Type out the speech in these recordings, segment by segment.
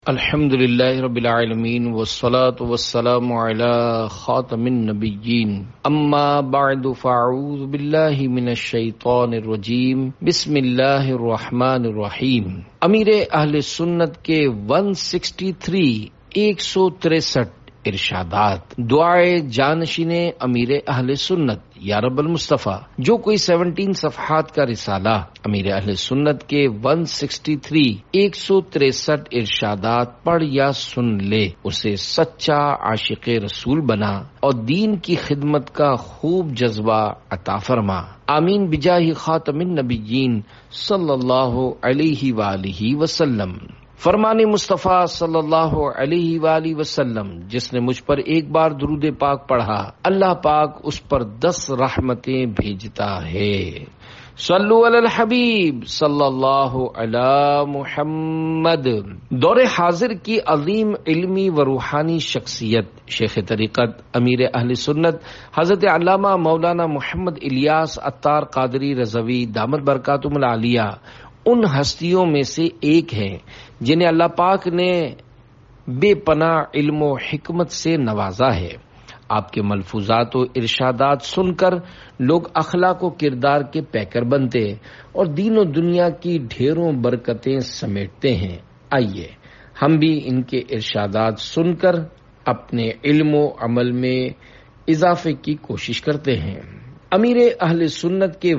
الحمد للہ رب العالمین والصلاة والسلام علی خاتم النبیین اما بعد فاعوذ باللہ من الشیطان الرجیم بسم اللہ الرحمن الرحیم۔ امیر اہل سنت کے 163 ارشادات۔ دعائے جانشین امیر اہل سنت یا رب المصطفیٰ، جو کوئی 17 صفحات کا رسالہ امیر اہل سنت کے 163 ارشادات پڑھ یا سن لے، اسے سچا عاشق رسول بنا اور دین کی خدمت کا خوب جذبہ عطا فرما۔ آمین بجاہ خاتم النبیین صلی اللہ علیہ وآلہ وسلم۔ فرمان مصطفیٰ صلی اللہ علیہ وآلہ وسلم، جس نے مجھ پر ایک بار درود پاک پڑھا، اللہ پاک اس پر 10 رحمتیں بھیجتا ہے۔ صلو علی الحبیب صلی اللہ علی محمد۔ دور حاضر کی عظیم علمی و روحانی شخصیت شیخ طریقت امیر اہل سنت حضرت علامہ مولانا محمد الیاس عطار قادری رضوی دامت برکاتہم العالیہ ان ہستیوں میں سے ایک ہیں جنہیں اللہ پاک نے بے پناہ علم و حکمت سے نوازا ہے۔ آپ کے ملفوظات و ارشادات سن کر لوگ اخلاق و کردار کے پیکر بنتے اور دین و دنیا کی ڈھیروں برکتیں سمیٹتے ہیں۔ آئیے ہم بھی ان کے ارشادات سن کر اپنے علم و عمل میں اضافے کی کوشش کرتے ہیں۔ امیر اہل سنت کے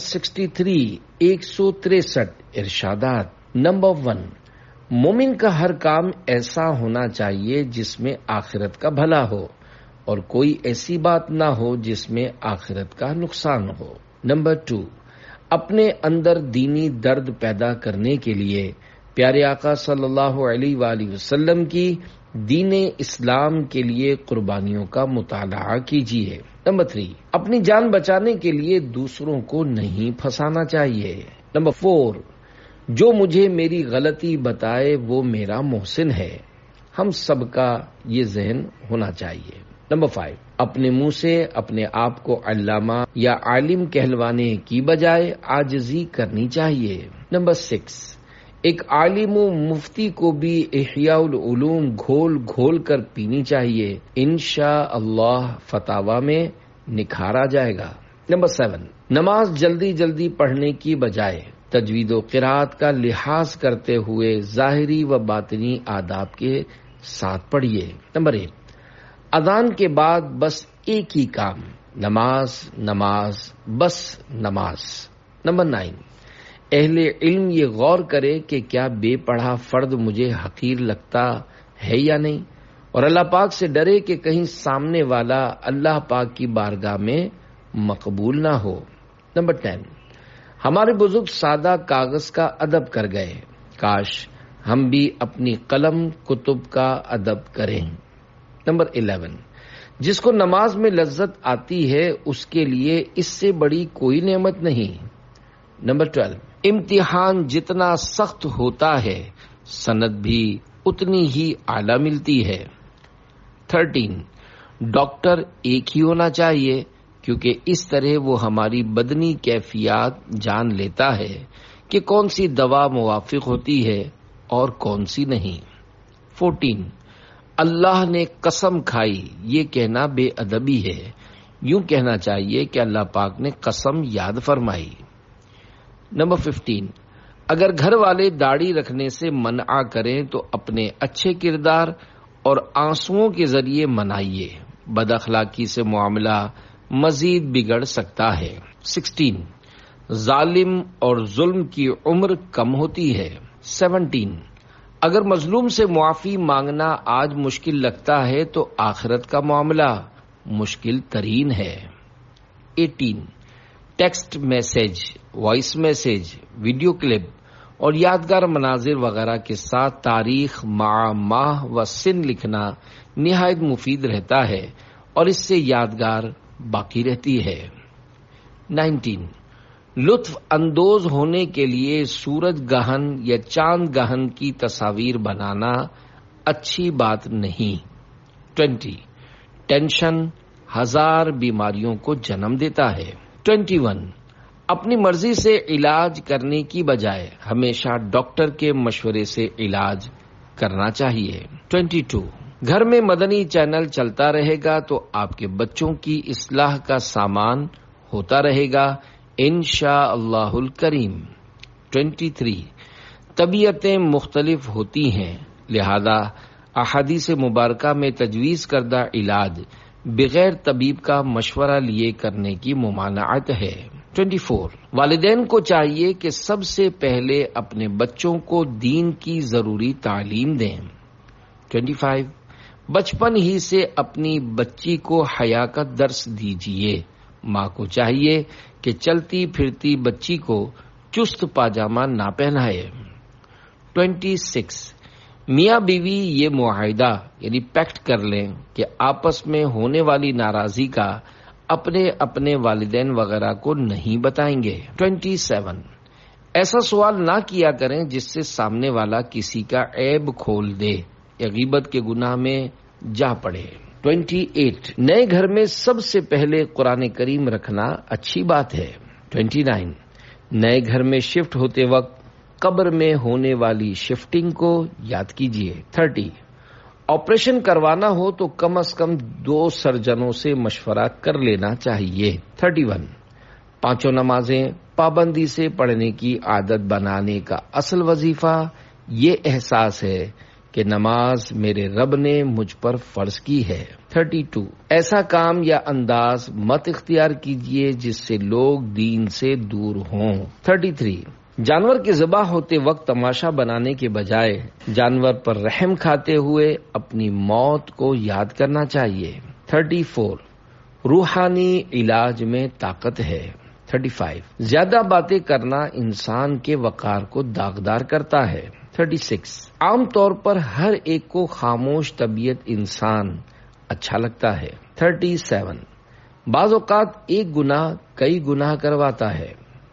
163 ارشادات۔ نمبر 1، مومن کا ہر کام ایسا ہونا چاہیے جس میں آخرت کا بھلا ہو اور کوئی ایسی بات نہ ہو جس میں آخرت کا نقصان ہو۔ نمبر 2، اپنے اندر دینی درد پیدا کرنے کے لیے پیارے آقا صلی اللہ علیہ وآلہ وسلم کی دین اسلام کے لیے قربانیوں کا مطالعہ کیجیے۔ نمبر 3، اپنی جان بچانے کے لیے دوسروں کو نہیں پھنسانا چاہیے۔ نمبر 4، جو مجھے میری غلطی بتائے وہ میرا محسن ہے۔ ہم سب کا یہ ذہن ہونا چاہیے۔ نمبر 5، اپنے منہ سے اپنے آپ کو علامہ یا عالم کہلوانے کی بجائے عاجزی کرنی چاہیے۔ نمبر 6، ایک عالم و مفتی کو بھی احیاء العلوم گھول گھول کر پینی چاہیے، انشاءاللہ فتاوی میں نکھارا جائے گا۔ نمبر 7، نماز جلدی جلدی پڑھنے کی بجائے تجوید و قرات کا لحاظ کرتے ہوئے ظاہری و باطنی آداب کے ساتھ پڑھیے۔ نمبر 8، اذان کے بعد بس ایک ہی کام، نماز نماز بس نماز۔ نمبر 9، اہل علم یہ غور کرے کہ کیا بے پڑھا فرد مجھے حقیر لگتا ہے یا نہیں، اور اللہ پاک سے ڈرے کہ کہیں سامنے والا اللہ پاک کی بارگاہ میں مقبول نہ ہو۔ نمبر 10، ہمارے بزرگ سادہ کاغذ کا ادب کر گئے، کاش ہم بھی اپنی قلم کتب کا ادب کریں۔ نمبر 11، جس کو نماز میں لذت آتی ہے اس کے لیے اس سے بڑی کوئی نعمت نہیں۔ نمبر 12، امتحان جتنا سخت ہوتا ہے سند بھی اتنی ہی اعلیٰ ملتی ہے۔ 13، ڈاکٹر ایک ہی ہونا چاہیے کیونکہ اس طرح وہ ہماری بدنی کیفیات جان لیتا ہے کہ کون سی دوا موافق ہوتی ہے اور کون سی نہیں۔ 14، اللہ نے قسم کھائی یہ کہنا بے ادبی ہے، یوں کہنا چاہیے کہ اللہ پاک نے قسم یاد فرمائی۔ نمبر 15، اگر گھر والے داڑھی رکھنے سے منع کریں تو اپنے اچھے کردار اور آنسوؤں کے ذریعے منائیے، بد اخلاقی سے معاملہ مزید بگڑ سکتا ہے۔ 16، ظالم اور ظلم کی عمر کم ہوتی ہے۔ 17، اگر مظلوم سے معافی مانگنا آج مشکل لگتا ہے تو آخرت کا معاملہ مشکل ترین ہے۔ 18، text message, voice message, video clip اور یادگار مناظر وغیرہ کے ساتھ تاریخ، ماہ و سن لکھنا نہایت مفید رہتا ہے اور اس سے یادگار باقی رہتی ہے۔ 19، لطف اندوز ہونے کے لیے سورج گہن یا چاند گہن کی تصاویر بنانا اچھی بات نہیں۔ 20، ٹینشن 1000 بیماریوں کو جنم دیتا ہے۔ 21، اپنی مرضی سے علاج کرنے کی بجائے ہمیشہ ڈاکٹر کے مشورے سے علاج کرنا چاہیے۔ 22 گھر میں مدنی چینل چلتا رہے گا تو آپ کے بچوں کی اصلاح کا سامان ہوتا رہے گا انشاءاللہ الکریم۔ 23 طبیعتیں مختلف ہوتی ہیں، لہذا احادیث مبارکہ میں تجویز کردہ علاج بغیر طبیب کا مشورہ لیے کرنے کی ممانعت ہے۔ 24 والدین کو چاہیے کہ سب سے پہلے اپنے بچوں کو دین کی ضروری تعلیم دیں۔ 25 بچپن ہی سے اپنی بچی کو حیا کا درس دیجیے۔ ماں کو چاہیے کہ چلتی پھرتی بچی کو چست پاجامہ نہ پہنائے۔ 26 میاں بیوی یہ معاہدہ یعنی پیکٹ کر لیں کہ آپس میں ہونے والی ناراضی کا اپنے اپنے والدین وغیرہ کو نہیں بتائیں گے۔ 27 ایسا سوال نہ کیا کریں جس سے سامنے والا کسی کا عیب کھول دے یا غیبت کے گناہ میں جا پڑے۔ 28 نئے گھر میں سب سے پہلے قرآن کریم رکھنا اچھی بات ہے۔ 29 نئے گھر میں شفٹ ہوتے وقت قبر میں ہونے والی شفٹنگ کو یاد کیجیے۔ 30 آپریشن کروانا ہو تو کم از کم 2 سرجنوں سے مشورہ کر لینا چاہیے۔ 31 پانچوں نمازیں پابندی سے پڑھنے کی عادت بنانے کا اصل وظیفہ یہ احساس ہے کہ نماز میرے رب نے مجھ پر فرض کی ہے۔ 32 ایسا کام یا انداز مت اختیار کیجیے جس سے لوگ دین سے دور ہوں۔ 33 جانور کے ذبح ہوتے وقت تماشا بنانے کے بجائے جانور پر رحم کھاتے ہوئے اپنی موت کو یاد کرنا چاہیے۔ 34 روحانی علاج میں طاقت ہے۔ 35 زیادہ باتیں کرنا انسان کے وقار کو داغدار کرتا ہے۔ 36 عام طور پر ہر ایک کو خاموش طبیعت انسان اچھا لگتا ہے۔ 37 بعض اوقات ایک گناہ کئی گناہ کرواتا ہے۔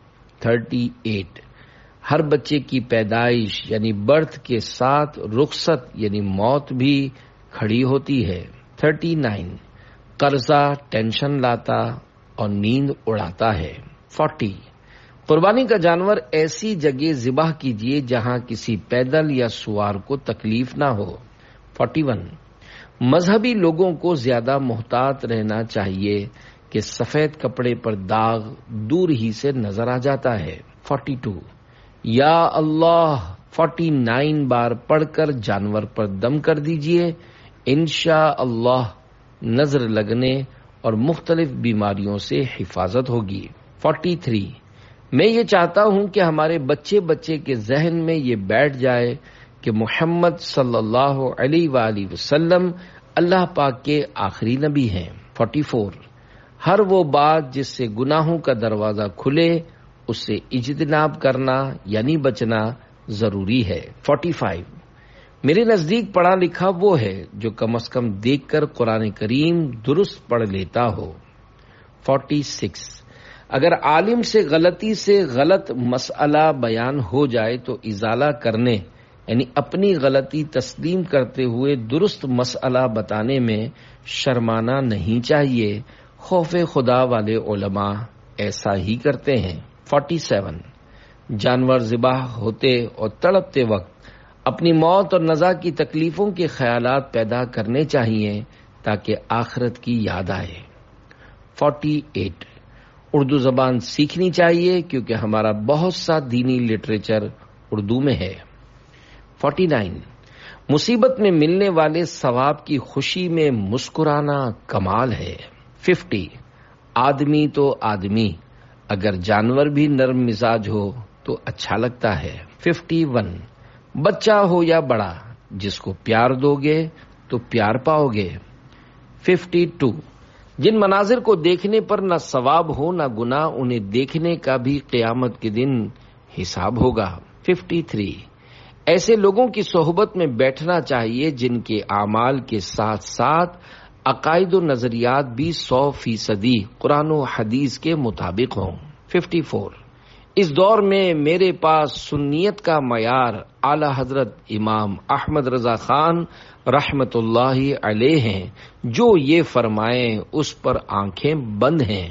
38 ہر بچے کی پیدائش یعنی برتھ کے ساتھ رخصت یعنی موت بھی کھڑی ہوتی ہے۔ 39 قرضہ ٹینشن لاتا اور نیند اڑاتا ہے۔ 40 قربانی کا جانور ایسی جگہ ذبح کیجیے جہاں کسی پیدل یا سوار کو تکلیف نہ ہو۔ 41 مذہبی لوگوں کو زیادہ محتاط رہنا چاہیے کہ سفید کپڑے پر داغ دور ہی سے نظر آ جاتا ہے۔ 42 یا اللہ 49 بار پڑھ کر جانور پر دم کر دیجئے، انشاءاللہ نظر لگنے اور مختلف بیماریوں سے حفاظت ہوگی۔ 43 میں یہ چاہتا ہوں کہ ہمارے بچے کے ذہن میں یہ بیٹھ جائے کہ محمد صلی اللہ علیہ وآلہ وسلم اللہ پاک کے آخری نبی ہیں۔ 44 ہر وہ بات جس سے گناہوں کا دروازہ کھلے اس سے اجتناب کرنا یعنی بچنا ضروری ہے۔ 45 میرے نزدیک پڑھا لکھا وہ ہے جو کم از کم دیکھ کر قرآن کریم درست پڑھ لیتا ہو۔ 46 اگر عالم سے غلطی سے غلط مسئلہ بیان ہو جائے تو ازالہ کرنے یعنی اپنی غلطی تسلیم کرتے ہوئے درست مسئلہ بتانے میں شرمانا نہیں چاہیے۔ خوف خدا والے علماء ایسا ہی کرتے ہیں۔ 47 جانور ذبح ہوتے اور تڑپتے وقت اپنی موت اور نزا کی تکلیفوں کے خیالات پیدا کرنے چاہیے تاکہ آخرت کی یاد آئے۔ 48 اردو زبان سیکھنی چاہیے کیونکہ ہمارا بہت سا دینی لٹریچر اردو میں ہے۔ 49 مصیبت میں ملنے والے ثواب کی خوشی میں مسکرانا کمال ہے۔ 50 آدمی تو آدمی اگر جانور بھی نرم مزاج ہو تو اچھا لگتا ہے۔ 51 بچہ ہو یا بڑا جس کو پیار دو گے تو پیار پاؤ گے۔ 52 جن مناظر کو دیکھنے پر نہ ثواب ہو نہ گناہ انہیں دیکھنے کا بھی قیامت کے دن حساب ہوگا۔ 53 ایسے لوگوں کی صحبت میں بیٹھنا چاہیے جن کے اعمال کے ساتھ ساتھ عقائد و نظریات بھی 100% قرآن و حدیث کے مطابق ہوں۔ 54 اس دور میں میرے پاس سنیت کا معیار اعلی حضرت امام احمد رضا خان رحمت اللہ علیہ ہیں، جو یہ فرمائیں اس پر آنکھیں بند ہیں۔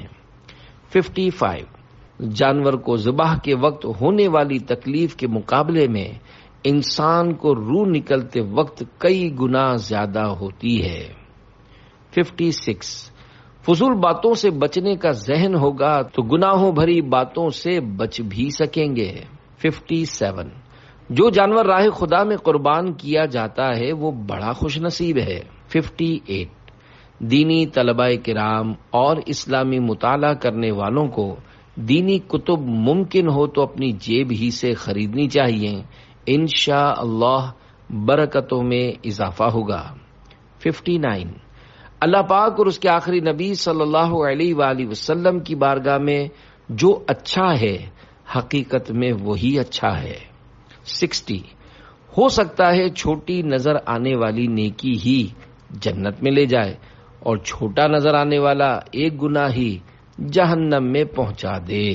55 جانور کو ذبح کے وقت ہونے والی تکلیف کے مقابلے میں انسان کو روح نکلتے وقت کئی گنا زیادہ ہوتی ہے۔ 56 فضول باتوں سے بچنے کا ذہن ہوگا تو گناہوں بھری باتوں سے بچ بھی سکیں گے۔ 57 جو جانور راہ خدا میں قربان کیا جاتا ہے وہ بڑا خوش نصیب ہے۔ 58 دینی طلباء کرام اور اسلامی مطالعہ کرنے والوں کو دینی کتب ممکن ہو تو اپنی جیب ہی سے خریدنی چاہیے، انشاءاللہ برکتوں میں اضافہ ہوگا۔ 59 اللہ پاک اور اس کے آخری نبی صلی اللہ علیہ وآلہ وسلم کی بارگاہ میں جو اچھا ہے حقیقت میں وہی اچھا ہے۔ 60 ہو سکتا ہے چھوٹی نظر آنے والی نیکی ہی جنت میں لے جائے اور چھوٹا نظر آنے والا ایک گناہ ہی جہنم میں پہنچا دے۔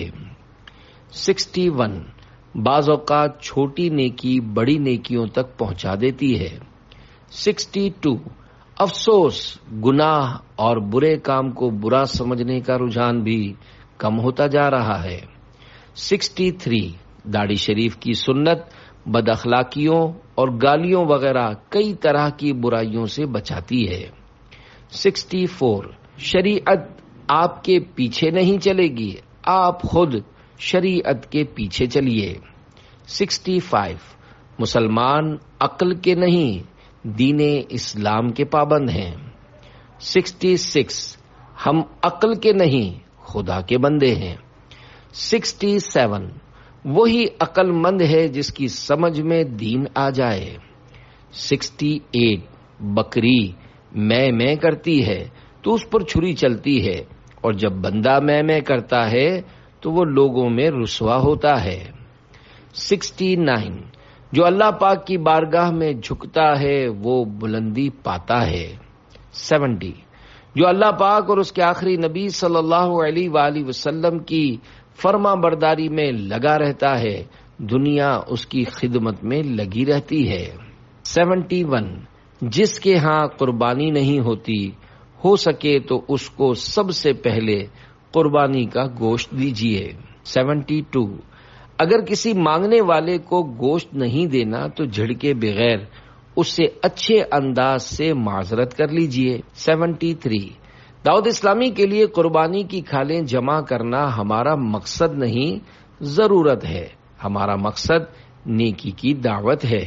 61 بعض اوقات چھوٹی نیکی بڑی نیکیوں تک پہنچا دیتی ہے۔ 62 افسوس گناہ اور برے کام کو برا سمجھنے کا رجحان بھی کم ہوتا جا رہا ہے۔ 63 داڑھی شریف کی سنت بد اخلاقیوں اور گالیوں وغیرہ کئی طرح کی برائیوں سے بچاتی ہے۔ 64 شریعت آپ کے پیچھے نہیں چلے گی، آپ خود شریعت کے پیچھے چلیے۔ 65 مسلمان عقل کے نہیں دین اسلام کے پابند ہیں۔ 66 ہم عقل کے نہیں خدا کے بندے ہیں۔ 67 وہی عقل مند ہے جس کی سمجھ میں دین آ جائے۔ 68 بکری میں کرتی ہے تو اس پر چھری چلتی ہے اور جب بندہ میں کرتا ہے تو وہ لوگوں میں رسوا ہوتا ہے۔ 69 جو اللہ پاک کی بارگاہ میں جھکتا ہے وہ بلندی پاتا ہے۔ 70 جو اللہ پاک اور اس کے آخری نبی صلی اللہ علیہ وآلہ وسلم کی فرما برداری میں لگا رہتا ہے دنیا اس کی خدمت میں لگی رہتی ہے۔ 71 جس کے ہاں قربانی نہیں ہوتی ہو سکے تو اس کو سب سے پہلے قربانی کا گوشت دیجیے۔ 72 اگر کسی مانگنے والے کو گوشت نہیں دینا تو جھڑکے بغیر اس سے اچھے انداز سے معذرت کر لیجیے۔ 73 دعوت اسلامی کے لیے قربانی کی کھالیں جمع کرنا ہمارا مقصد نہیں ضرورت ہے، ہمارا مقصد نیکی کی دعوت ہے۔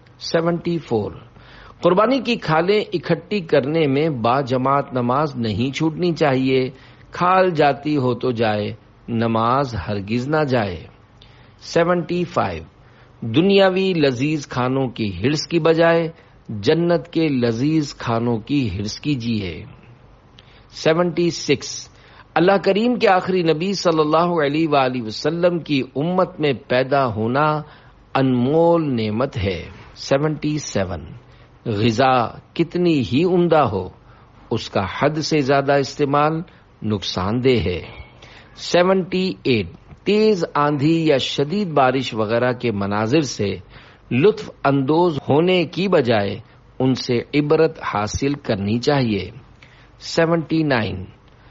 74 قربانی کی کھالیں اکٹھی کرنے میں با جماعت نماز نہیں چھوٹنی چاہیے، کھال جاتی ہو تو جائے، نماز ہرگز نہ جائے۔ 75 دنیاوی لذیذ کھانوں کی ہرس کی بجائے جنت کے لذیذ کھانوں کی ہرس کیجیے۔ 76 اللہ کریم کے آخری نبی صلی اللہ علیہ وآلہ وسلم کی امت میں پیدا ہونا انمول نعمت ہے۔ 77 غذا کتنی ہی عمدہ ہو اس کا حد سے زیادہ استعمال نقصان دہ ہے۔ 78 تیز آندھی یا شدید بارش وغیرہ کے مناظر سے لطف اندوز ہونے کی بجائے ان سے عبرت حاصل کرنی چاہیے۔ 79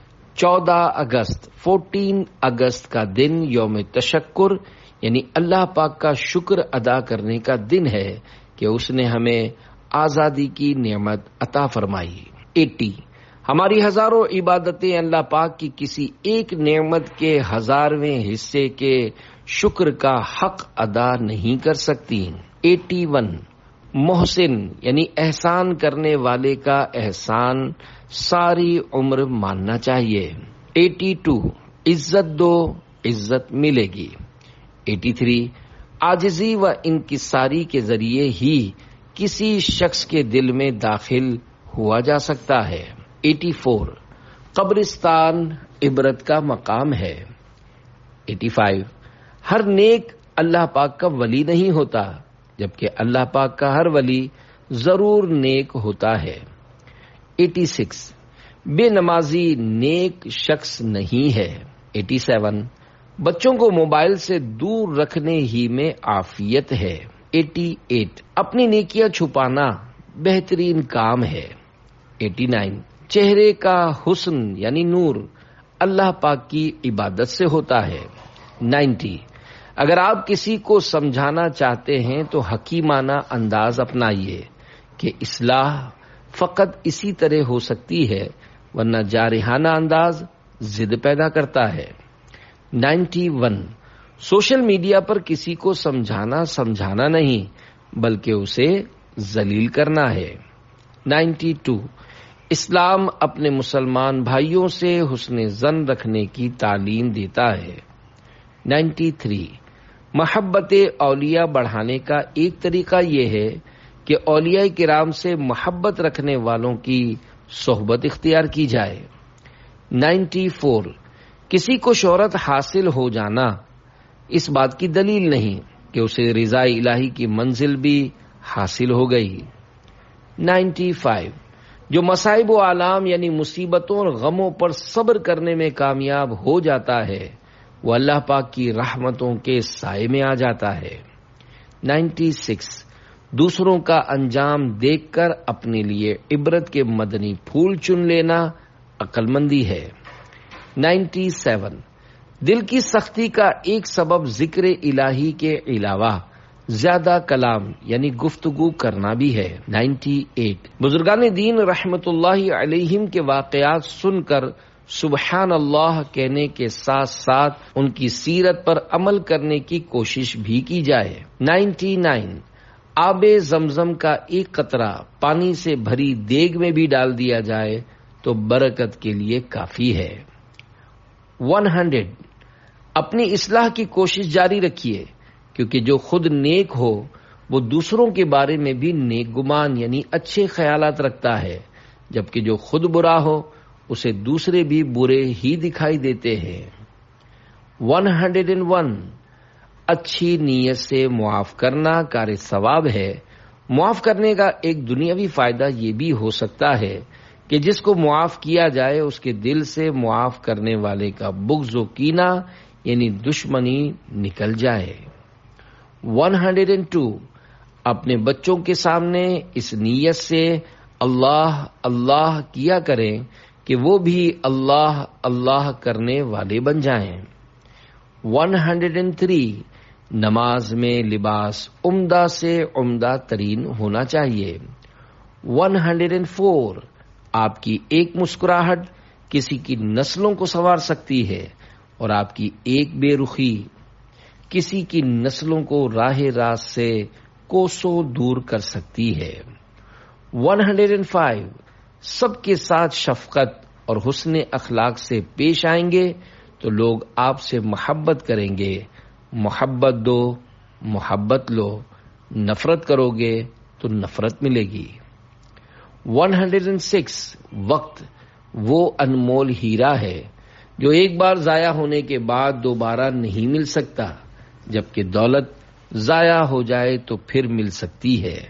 14 اگست کا دن یوم تشکر یعنی اللہ پاک کا شکر ادا کرنے کا دن ہے کہ اس نے ہمیں آزادی کی نعمت عطا فرمائی۔ 80 ہماری ہزاروں عبادتیں اللہ پاک کی کسی ایک نعمت کے 1000ویں حصے کے شکر کا حق ادا نہیں کر سکتی۔ 81 محسن یعنی احسان کرنے والے کا احسان ساری عمر ماننا چاہیے۔ 82 عزت دو عزت ملے گی۔ 83 عاجزی و انکساری کے ذریعے ہی کسی شخص کے دل میں داخل ہوا جا سکتا ہے۔ 84 قبرستان عبرت کا مقام ہے۔ 85 ہر نیک اللہ پاک کا ولی نہیں ہوتا جبکہ اللہ پاک کا ہر ولی ضرور نیک ہوتا ہے۔ 86 بے نمازی نیک شخص نہیں ہے۔ 87 بچوں کو موبائل سے دور رکھنے ہی میں عافیت ہے۔ 88 اپنی نیکیاں چھپانا بہترین کام ہے۔ 89 چہرے کا حسن یعنی نور اللہ پاک کی عبادت سے ہوتا ہے۔ 90 اگر آپ کسی کو سمجھانا چاہتے ہیں تو حکیمانہ انداز اپنائیے کہ اصلاح فقط اسی طرح ہو سکتی ہے، ورنہ جارحانہ انداز ضد پیدا کرتا ہے۔ 91 سوشل میڈیا پر کسی کو سمجھانا نہیں بلکہ اسے ذلیل کرنا ہے۔ 92 اسلام اپنے مسلمان بھائیوں سے حسن ظن رکھنے کی تعلیم دیتا ہے۔ 93 محبت اولیاء بڑھانے کا ایک طریقہ یہ ہے کہ اولیاء کرام سے محبت رکھنے والوں کی صحبت اختیار کی جائے۔ 94 کسی کو شہرت حاصل ہو جانا اس بات کی دلیل نہیں کہ اسے رضا الہی کی منزل بھی حاصل ہو گئی۔ 95 جو مصائب و آلام یعنی مصیبتوں اور غموں پر صبر کرنے میں کامیاب ہو جاتا ہے وہ اللہ پاک کی رحمتوں کے سائے میں آ جاتا ہے۔ 96 دوسروں کا انجام دیکھ کر اپنے لیے عبرت کے مدنی پھول چن لینا عقل مندی ہے۔ 97 دل کی سختی کا ایک سبب ذکر الہی کے علاوہ زیادہ کلام یعنی گفتگو کرنا بھی ہے۔ 98 بزرگان دین رحمت اللہ علیہم کے واقعات سن کر سبحان اللہ کہنے کے ساتھ ساتھ ان کی سیرت پر عمل کرنے کی کوشش بھی کی جائے۔ 99 آب زمزم کا ایک قطرہ پانی سے بھری دیگ میں بھی ڈال دیا جائے تو برکت کے لیے کافی ہے۔ 100 اپنی اصلاح کی کوشش جاری رکھیے کیونکہ جو خود نیک ہو وہ دوسروں کے بارے میں بھی نیک گمان یعنی اچھے خیالات رکھتا ہے، جبکہ جو خود برا ہو اسے دوسرے بھی برے ہی دکھائی دیتے ہیں۔ 101 اچھی نیت سے معاف کرنا کار ثواب ہے۔ معاف کرنے کا ایک دنیاوی فائدہ یہ بھی ہو سکتا ہے کہ جس کو معاف کیا جائے اس کے دل سے معاف کرنے والے کا بغض و کینہ یعنی دشمنی نکل جائے۔ 102 اپنے بچوں کے سامنے اس نیت سے اللہ اللہ کیا کریں کہ وہ بھی اللہ اللہ کرنے والے بن جائیں۔ 103 نماز میں لباس عمدہ سے عمدہ ترین ہونا چاہیے۔ 104 آپ کی ایک مسکراہٹ کسی کی نسلوں کو سنوار سکتی ہے اور آپ کی ایک بے رخی کسی کی نسلوں کو راہ راست سے کوسوں دور کر سکتی ہے۔ 105 سب کے ساتھ شفقت اور حسن اخلاق سے پیش آئیں گے تو لوگ آپ سے محبت کریں گے۔ محبت دو محبت لو، نفرت کرو گے تو نفرت ملے گی۔ 106 وقت وہ انمول ہیرا ہے جو ایک بار ضائع ہونے کے بعد دوبارہ نہیں مل سکتا، جبکہ دولت ضائع ہو جائے تو پھر مل سکتی ہے۔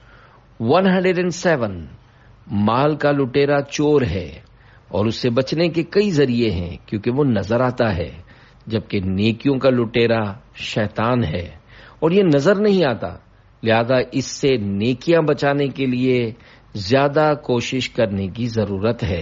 107 مال کا لٹیرا چور ہے اور اس سے بچنے کے کئی ذریعے ہیں کیونکہ وہ نظر آتا ہے، جبکہ نیکیوں کا لٹیرا شیطان ہے اور یہ نظر نہیں آتا، لہذا اس سے نیکیاں بچانے کے لیے زیادہ کوشش کرنے کی ضرورت ہے۔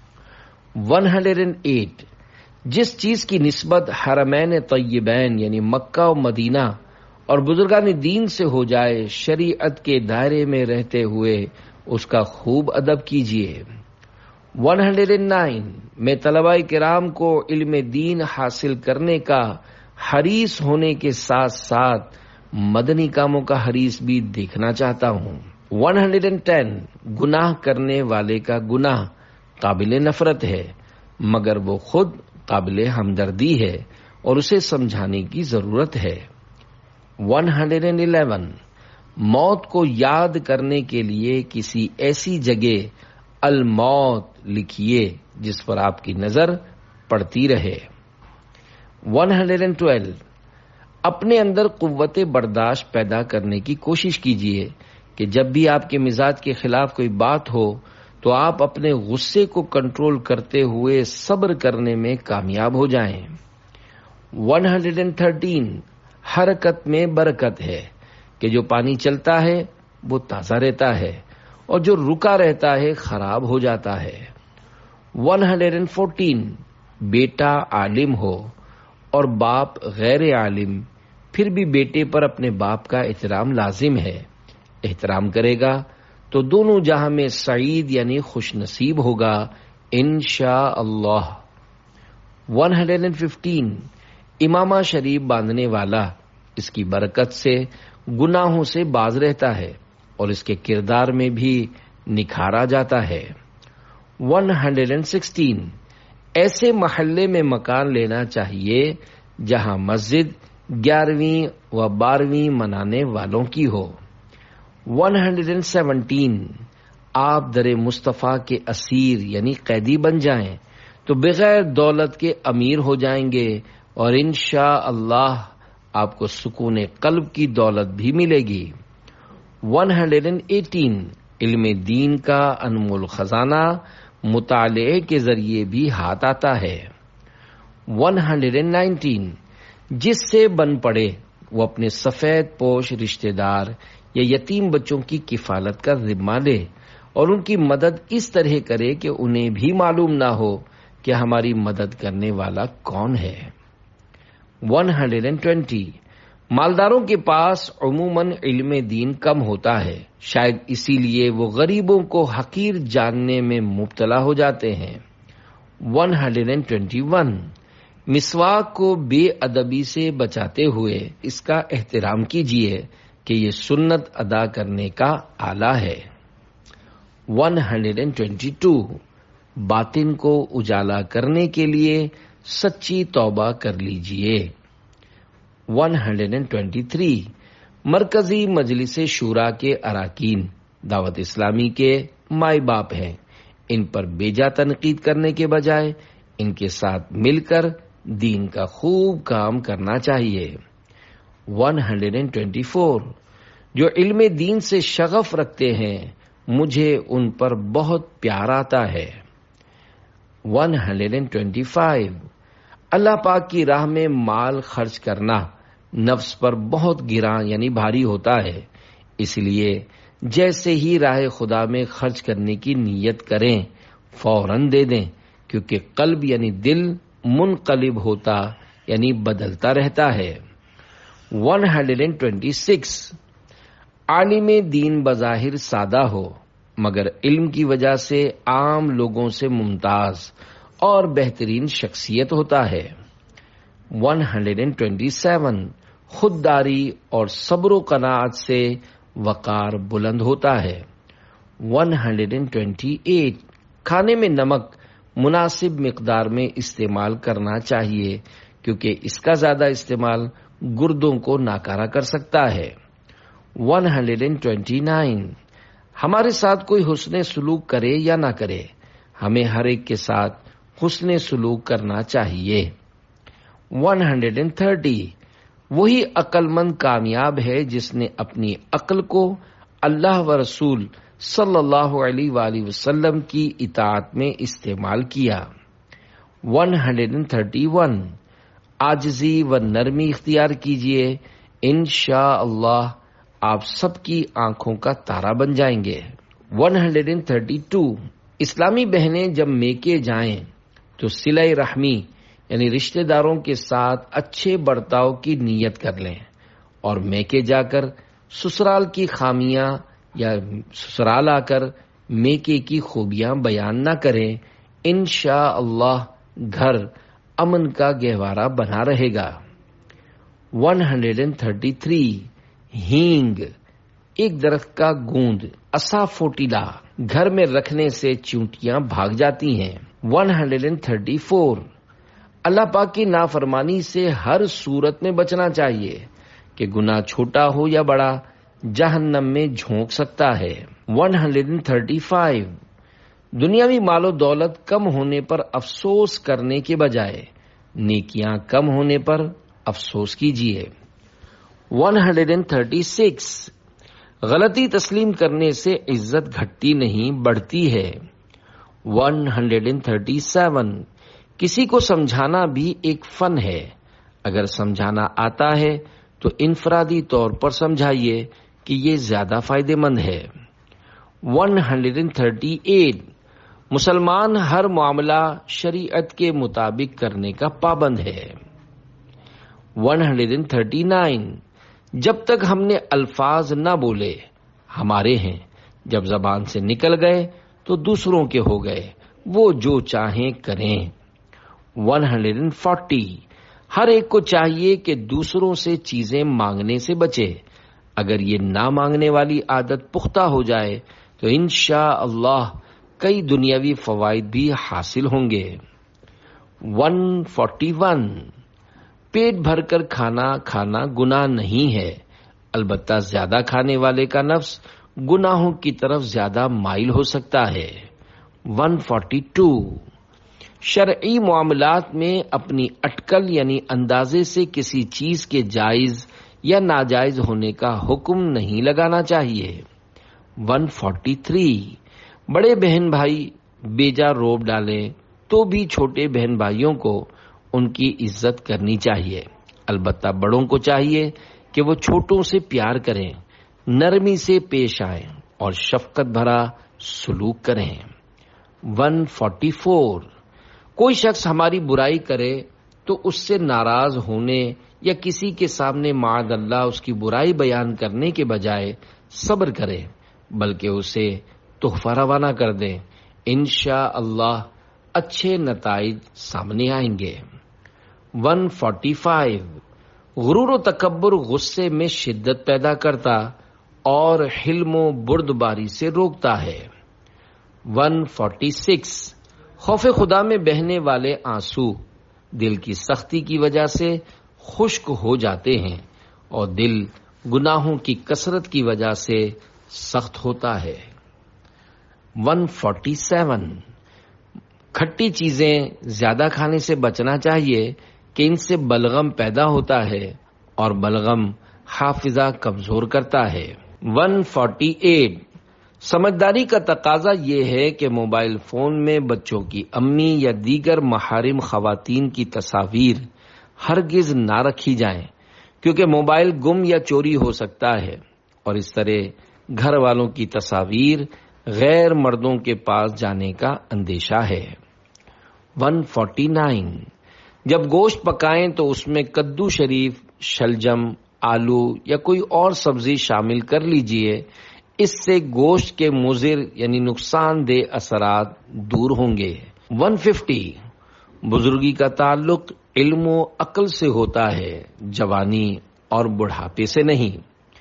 108 جس چیز کی نسبت حرمین طیبین یعنی مکہ و مدینہ اور بزرگان دین سے ہو جائے شریعت کے دائرے میں رہتے ہوئے اس کا خوب ادب کیجیے۔ 109 میں طلباء کرام کو علم دین حاصل کرنے کا حریص ہونے کے ساتھ ساتھ مدنی کاموں کا حریص بھی دیکھنا چاہتا ہوں۔ 110 گناہ کرنے والے کا گناہ قابل نفرت ہے مگر وہ خود قابل ہمدردی ہے اور اسے سمجھانے کی ضرورت ہے۔ 111 موت کو یاد کرنے کے لیے کسی ایسی جگہ الموت لکھیے جس پر آپ کی نظر پڑتی رہے۔ 112 اپنے اندر قوت برداشت پیدا کرنے کی کوشش کیجیے کہ جب بھی آپ کے مزاج کے خلاف کوئی بات ہو تو آپ اپنے غصے کو کنٹرول کرتے ہوئے صبر کرنے میں کامیاب ہو جائیں۔ 113 حرکت میں برکت ہے کہ جو پانی چلتا ہے وہ تازہ رہتا ہے اور جو رکا رہتا ہے خراب ہو جاتا ہے۔ 114 بیٹا عالم ہو اور باپ غیر عالم پھر بھی بیٹے پر اپنے باپ کا احترام لازم ہے. احترام کرے گا تو دونوں جہاں میں سعید یعنی خوش نصیب ہوگا انشاءاللہ. 115 امامہ شریف باندھنے والا اس کی برکت سے گناہوں سے باز رہتا ہے اور اس کے کردار میں بھی نکھارا جاتا ہے. 116 ایسے محلے میں مکان لینا چاہیے جہاں مسجد 11ویں و 12ویں منانے والوں کی ہو. 117 آپ در مصطفیٰ کے اسیر یعنی قیدی بن جائیں تو بغیر دولت کے امیر ہو جائیں گے اور انشاءاللہ آپ کو سکون قلب کی دولت بھی ملے گی. 118 علم دین کا انمول خزانہ مطالعے کے ذریعے بھی ہاتھ آتا ہے. 119 جس سے بن پڑے وہ اپنے سفید پوش رشتہ دار یا یتیم بچوں کی کفالت کا ذمہ لے اور ان کی مدد اس طرح کرے کہ انہیں بھی معلوم نہ ہو کہ ہماری مدد کرنے والا کون ہے. 120 مالداروں کے پاس عموماً علم دین کم ہوتا ہے، شاید اسی لیے وہ غریبوں کو حقیر جاننے میں مبتلا ہو جاتے ہیں. 121 مسواک کو بے ادبی سے بچاتے ہوئے اس کا احترام کیجیے کہ یہ سنت ادا کرنے کا آلہ ہے. 122 باطن کو اجالا کرنے کے لیے سچی توبہ کر لیجیے. 123 مرکزی مجلس شورا کے اراکین دعوت اسلامی کے مائی باپ ہیں، ان پر بیجا تنقید کرنے کے بجائے ان کے ساتھ مل کر دین کا خوب کام کرنا چاہیے. 124 جو علم دین سے شغف رکھتے ہیں مجھے ان پر بہت پیار آتا ہے. 125 اللہ پاک کی راہ میں مال خرچ کرنا نفس پر بہت گراں یعنی بھاری ہوتا ہے، اس لیے جیسے ہی راہ خدا میں خرچ کرنے کی نیت کریں فوراً دے دیں، کیونکہ قلب یعنی دل منقلب ہوتا یعنی بدلتا رہتا ہے. 126 عالم دین بظاہر سادہ ہو مگر علم کی وجہ سے عام لوگوں سے ممتاز اور بہترین شخصیت ہوتا ہے. 127 خودداری اور صبر و قناعت سے وقار بلند ہوتا ہے. 128 کھانے میں نمک مناسب مقدار میں استعمال کرنا چاہیے کیونکہ اس کا زیادہ استعمال گردوں کو ناکارہ کر سکتا ہے. 129 ہمارے ساتھ کوئی حسن سلوک کرے یا نہ کرے ہمیں ہر ایک کے ساتھ حسن سلوک کرنا چاہیے. 130 وہی عقل مند کامیاب ہے جس نے اپنی عقل کو اللہ و رسول صلی اللہ علیہ وآلہ وسلم کی اطاعت میں استعمال کیا. 131 عاجزی و نرمی اختیار کیجیے، انشاءاللہ آپ سب کی آنکھوں کا تارا بن جائیں گے. 132 اسلامی بہنیں جب میکے جائیں تو صلہ رحمی یعنی رشتہ داروں کے ساتھ اچھے برتاؤ کی نیت کر لیں اور میکے جا کر سسرال کی خامیاں یا سسرال آ کر میکے کی خوبیاں بیان نہ کریں، انشاءاللہ گھر امن کا گہوارہ بنا رہے گا. 133 ہینگ ایک درخت کا گوند اسافوٹیلا گھر میں رکھنے سے چونٹیاں بھاگ جاتی ہیں. 134 اللہ پاک کی نافرمانی سے ہر صورت میں بچنا چاہیے کہ گناہ چھوٹا ہو یا بڑا جہنم میں جھونک سکتا ہے. 135 دنیاوی مال و دولت کم ہونے پر افسوس کرنے کے بجائے نیکیاں کم ہونے پر افسوس کیجیے. 136 غلطی تسلیم کرنے سے عزت گھٹتی نہیں بڑھتی ہے. 137 کسی کو سمجھانا بھی ایک فن ہے، اگر سمجھانا آتا ہے تو انفرادی طور پر سمجھائیے کہ یہ زیادہ فائدہ مند ہے. 138 مسلمان ہر معاملہ شریعت کے مطابق کرنے کا پابند ہے. 139 جب تک ہم نے الفاظ نہ بولے ہمارے ہیں، جب زبان سے نکل گئے تو دوسروں کے ہو گئے، وہ جو چاہیں کریں۔ 140 ہر ایک کو چاہیے کہ دوسروں سے چیزیں مانگنے سے بچے، اگر یہ نہ مانگنے والی عادت پختہ ہو جائے تو انشاءاللہ کئی دنیاوی فوائد بھی حاصل ہوں گے۔ 141 پیٹ بھر کر کھانا گناہ نہیں ہے، البتہ زیادہ کھانے والے کا نفس گناہوں کی طرف زیادہ مائل ہو سکتا ہے۔ 142 شرعی معاملات میں اپنی اٹکل یعنی اندازے سے کسی چیز کے جائز یا ناجائز ہونے کا حکم نہیں لگانا چاہیے۔ 143 بڑے بہن بھائی بیجا روب ڈالیں تو بھی چھوٹے بہن بھائیوں کو ان کی عزت کرنی چاہیے، البتہ بڑوں کو چاہیے کہ وہ چھوٹوں سے پیار کریں، نرمی سے پیش آئیں اور شفقت بھرا سلوک کریں۔ 144 کوئی شخص ہماری برائی کرے تو اس سے ناراض ہونے یا کسی کے سامنے معاذ اللہ اس کی برائی بیان کرنے کے بجائے صبر کرے، بلکہ اسے تحفہ روانہ کر دیں، انشاءاللہ اچھے نتائج سامنے آئیں گے۔ 145 غرور و تکبر غصے میں شدت پیدا کرتا اور حلم و بردباری سے روکتا ہے۔ 146 خوف خدا میں بہنے والے آنسو دل کی سختی کی وجہ سے خشک ہو جاتے ہیں اور دل گناہوں کی کثرت کی وجہ سے سخت ہوتا ہے۔ 147 کھٹی چیزیں زیادہ کھانے سے بچنا چاہیے کہ ان سے بلغم پیدا ہوتا ہے اور بلغم حافظہ کمزور کرتا ہے۔ 148 سمجھداری کا تقاضا یہ ہے کہ موبائل فون میں بچوں کی امی یا دیگر محارم خواتین کی تصاویر ہرگز نہ رکھی جائیں، کیونکہ موبائل گم یا چوری ہو سکتا ہے اور اس طرح گھر والوں کی تصاویر غیر مردوں کے پاس جانے کا اندیشہ ہے۔ 149 جب گوشت پکائیں تو اس میں کدو شریف، شلجم، آلو یا کوئی اور سبزی شامل کر لیجئے، اس سے گوشت کے مضر یعنی نقصان دہ اثرات دور ہوں گے۔ 150 بزرگی کا تعلق علم و عقل سے ہوتا ہے، جوانی اور بڑھاپے سے نہیں۔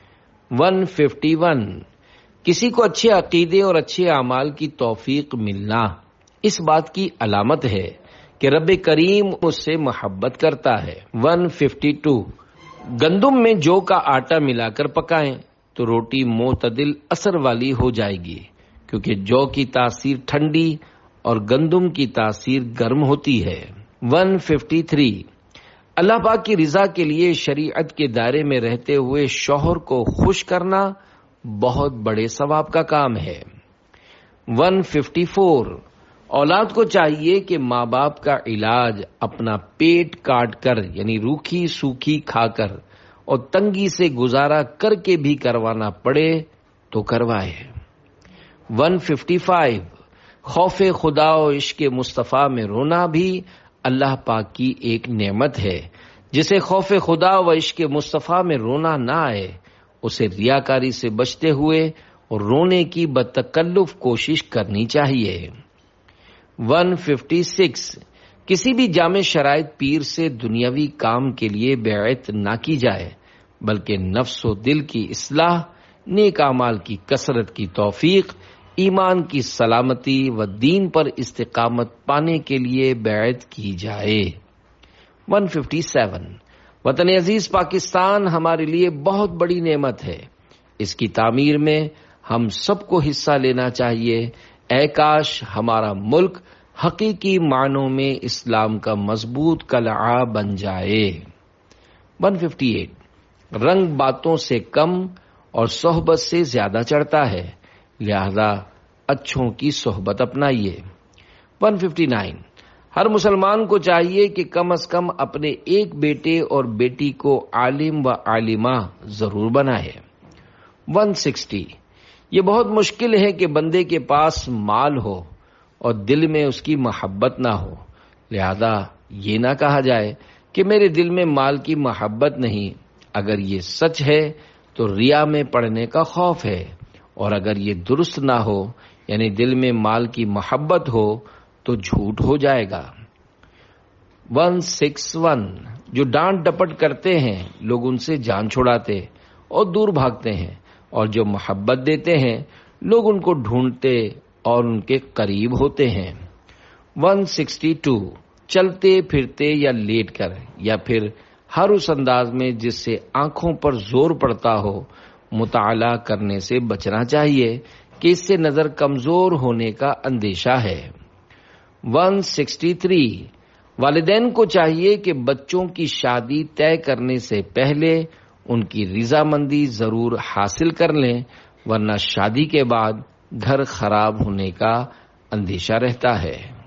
151 کسی کو اچھے عقیدے اور اچھے اعمال کی توفیق ملنا اس بات کی علامت ہے کہ رب کریم اس سے محبت کرتا ہے۔ 152 گندم میں جو کا آٹا ملا کر پکائیں تو روٹی معتدل اثر والی ہو جائے گی، کیونکہ جو کی تاثیر ٹھنڈی اور گندم کی تاثیر گرم ہوتی ہے۔ 153 اللہ پاک کی رضا کے لیے شریعت کے دائرے میں رہتے ہوئے شوہر کو خوش کرنا بہت بڑے ثواب کا کام ہے۔ 154 اولاد کو چاہیے کہ ماں باپ کا علاج اپنا پیٹ کاٹ کر یعنی روکھی سوکھی کھا کر اور تنگی سے گزارا کر کے بھی کروانا پڑے تو کروائے۔ 155 خوف خدا و عشق مصطفیٰ میں رونا بھی اللہ پاک کی ایک نعمت ہے، جسے خوف خدا و عشق مصطفیٰ میں رونا نہ آئے اسے ریاکاری سے بچتے ہوئے اور رونے کی بتکلف کوشش کرنی چاہیے۔ 156 کسی بھی جامع شرائط پیر سے دنیاوی کام کے لیے بیعت نہ کی جائے، بلکہ نفس و دل کی اصلاح، نیک اعمال کی کثرت کی توفیق، ایمان کی سلامتی و دین پر استقامت پانے کے لیے بیعت کی جائے۔ 157 وطن عزیز پاکستان ہمارے لیے بہت بڑی نعمت ہے، اس کی تعمیر میں ہم سب کو حصہ لینا چاہیے۔ اے کاش ہمارا ملک حقیقی معنوں میں اسلام کا مضبوط قلعہ بن جائے۔ 158 رنگ باتوں سے کم اور صحبت سے زیادہ چڑھتا ہے، لہذا اچھوں کی صحبت اپنائیے۔ 159 ہر مسلمان کو چاہیے کہ کم از کم اپنے ایک بیٹے اور بیٹی کو عالم و عالمہ ضرور بنائے۔ 160 یہ بہت مشکل ہے کہ بندے کے پاس مال ہو اور دل میں اس کی محبت نہ ہو، لہذا یہ نہ کہا جائے کہ میرے دل میں مال کی محبت نہیں، اگر یہ سچ ہے تو ریا میں پڑنے کا خوف ہے، اور اگر یہ درست نہ ہو یعنی دل میں مال کی محبت ہو تو جھوٹ ہو جائے گا۔ 161 جو ڈانٹ ڈپٹ کرتے ہیں لوگ ان سے جان چھڑاتے اور دور بھاگتے ہیں، اور جو محبت دیتے ہیں لوگ ان کو ڈھونڈتے اور ان کے قریب ہوتے ہیں۔ 162 چلتے پھرتے یا لیٹ کر یا پھر ہر اس انداز میں جس سے آنکھوں پر زور پڑتا ہو مطالعہ کرنے سے بچنا چاہیے کہ اس سے نظر کمزور ہونے کا اندیشہ ہے۔ 163 والدین کو چاہیے کہ بچوں کی شادی طے کرنے سے پہلے ان کی رضامندی ضرور حاصل کر لیں، ورنہ شادی کے بعد گھر خراب ہونے کا اندیشہ رہتا ہے۔